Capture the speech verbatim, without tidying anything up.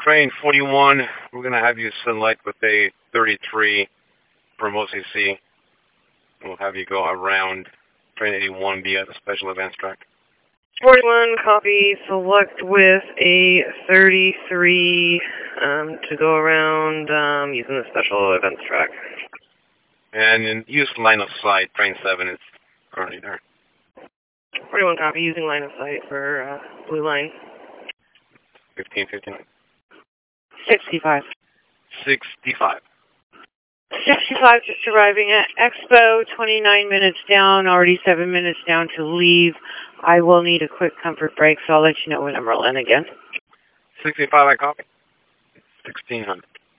Train forty-one, we're going to have you select with a thirty-three from O C C. We'll have you go around train eighty-one via the special events track. forty-one, copy, select with a thirty-three um, to go around um, using the special events track. And in use line of sight, train seven is currently there. forty-one, copy, using line of sight for uh, blue line. fifteen fifty-nine. sixty-five. sixty-five. sixty-five, just arriving at Expo, twenty-nine minutes down, already seven minutes down to leave. I will need a quick comfort break, so I'll let you know when I'm rolling again. sixty-five, I copy. sixteen hundred.